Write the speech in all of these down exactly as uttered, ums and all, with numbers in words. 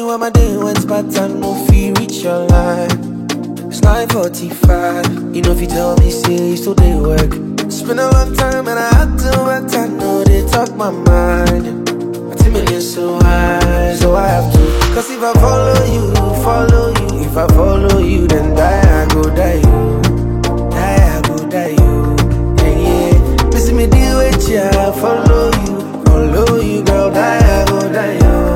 how my day went, but I no feel reach your line. It's nine forty-five. You know if you tell me, say you still day work. It's been a long time and I had to, but I know they talk my mind. My timid is so high, so I have to. Cause if I follow you, follow you. If I follow you, then die, I go die you. Die, I go die you. Yeah, yeah. Missing me deal with ya, follow you. Follow you, girl, die, I go die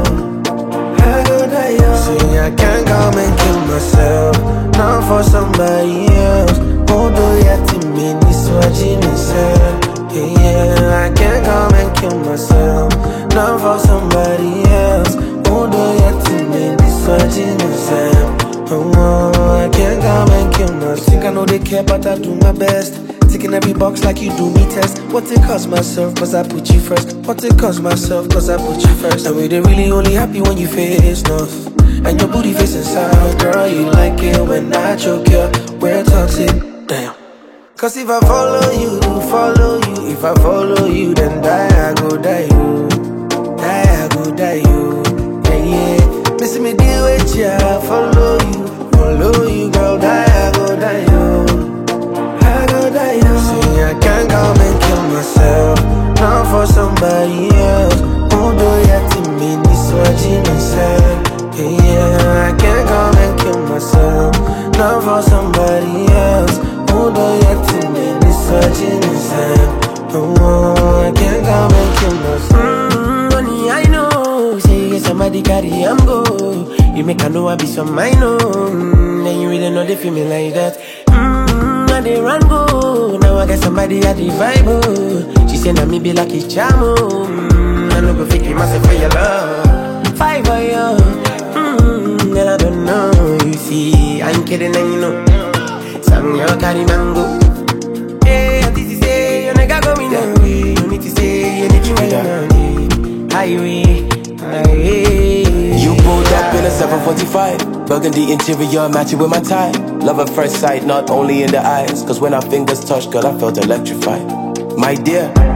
you. I go die you. See, I can't come and kill myself. Not for somebody else. Although yet to me, this what you said. Yeah, yeah, I can't come and kill myself. Not for somebody else. Although yet to me, this what you said. Oh, I can't come and kill myself. You think I know they care, but I do my best. Ticking every box like you do me test. What it cost myself, cause I put you first. What it cost myself, cause I put you first. And we they really only happy when you face north. And your booty facing south, girl, you like it when I choke you. We're toxic, damn. Cause if I follow you, follow you. If I follow you, then die, I go die you. Die, I go die you. Yeah, yeah. Missing me deal with ya, follow you. Follow you, girl, die, I go die you. I go die you. See, I can't come and kill myself. Not for somebody else. Although yet to me, this what you said. Yeah, yeah, I can't come and kill myself. Not for somebody else. Although yet to me, this what you said. Oh, I can't come and kill myself. Mm, money I know. Say you get somebody carry I'm go. You make I know I be some I know. Mm, then you really know they feel me like that. Mm, I they run go. Now I got somebody at the vibe. Oh. She said that me be like a charm. Oh. Mm, I no go fake you myself for your love. Five for you. Mm, and I don't know. You see, I ain't kidding and you know. Some girl carry mango. Hey, this is say you nigga go me now. You need to say you need to be down. Highway, highway. You pulled up in a seven forty-five. Burgundy interior matching with my tie. Love at first sight, not only in the eyes. Cause when our fingers touched, girl, I felt electrified. My dear,